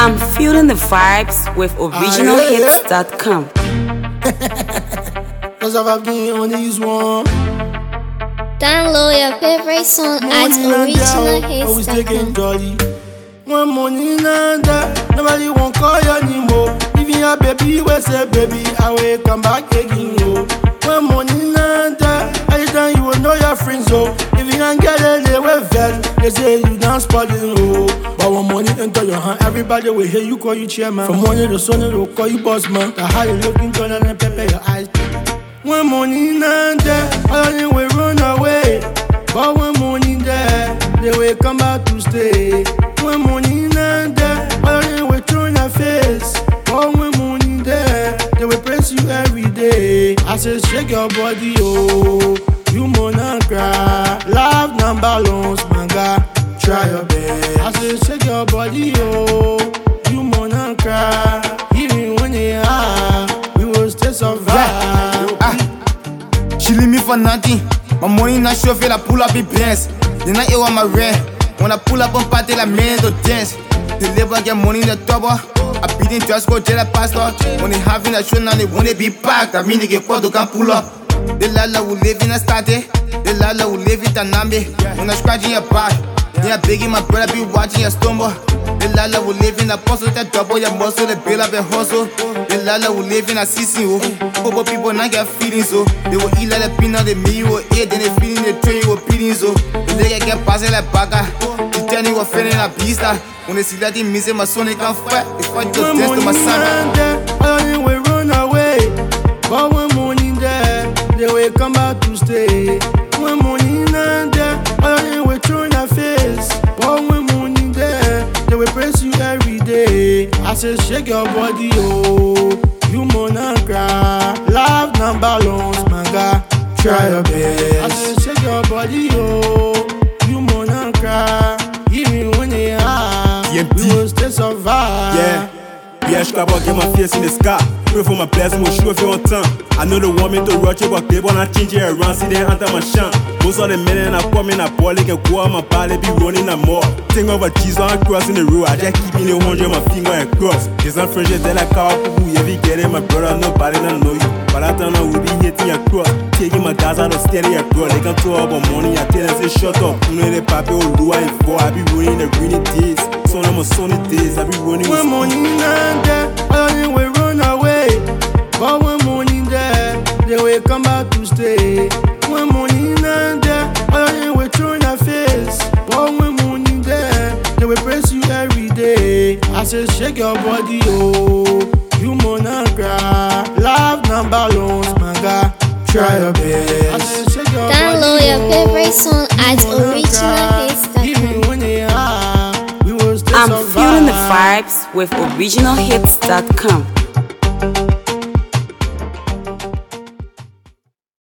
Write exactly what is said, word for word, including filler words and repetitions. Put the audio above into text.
I'm feeling the vibes with original hits dot com. Cause I've been on this one. Download your favorite song at original Always hits dot taking com. jolly. One money nanda, nobody won't call you anymore. Even your baby, we say baby, I will come back again, yo. One money nanda, anytime you will know your friends, so if you can't get it, they will vet. They say you dance spotting, oh. But when money enter your hand, everybody will hear you call you chairman. From morning to Sunday, they'll call you boss man. The how you looking, turn and pepper your eyes. When money nanda, all of them will run away. But when money there, they will come back to stay. When money not there, all of them will throw in your face. But when money there, they will praise you every day. I say shake your body, oh, you wanna cry. Love number loans, my God, try your best. I say shake your body, oh, you wanna cry. Even when they are, we will still survive. Yeah. Ah. She leave me for nothing. My money not sure if I pull up in pants. Then I eat on my rent. When I pull up on party, la man to dance. The labor get money in the double. I beat in dress code, tell the pastor. When they having a show, now they want to be packed. I mean, they get caught, they can pull up. The lala will live in a state. The lala will live in Tanambe. When I scratching your back, they are begging my brother be watching your stumble. The lala will live in a puzzle, that double your muscle, the bill up a hustle. The lala will live in a C C O. Couple people not get feelings, so they will eat like a peanut, they me will eat, then they feeling the train, you will feeling so. The leg get passing like baka. The journey will feeling like beast. When they see that they miss it, my son, they can't fight. They fight to test to my son. All of them will run away. But when money there, they will come back to stay. When money not there, all of them will throw in your face. But when money there, they will praise you every day. I say shake your body, oh, you wanna cry. Love number loans, my God, try your best. I say shake your body, oh, you wanna cry. Even when they are, we will still survive. Yeah, yeah, je capable get my face in the sky. Pray for my blessing, will show if you on time. I know they want me to rush it, but they wanna change it around, see they enter my champ. Most of the men in a come in a ball, they can go on my body, be running a more. Think of a cheese on crossing the road, I just keep in the hundred, my finger and cross. It's not French, they like cow, who every get it, my brother, nobody don't know you. But I don't know, we be hitting your cross. Taking my guys out of steady your girl, they can talk about money, I tell them, say shut up. You know they papi, oh, do I for, I be running the rainy days. Son of my sunny days, I be running with when money not there, all of them will run away. But when money there, they will come back to stay. When money not there, all of them will throw in your face. But when money there, they will praise you every day. I say shake your body, oh, you wanna cry. Love number loans, my God, try your best. I say shake your Download body, your favorite song oh, at you wanna original cry. hits dot com. Even when they are, we will still I'm survive. feeling the vibes with original hits dot com.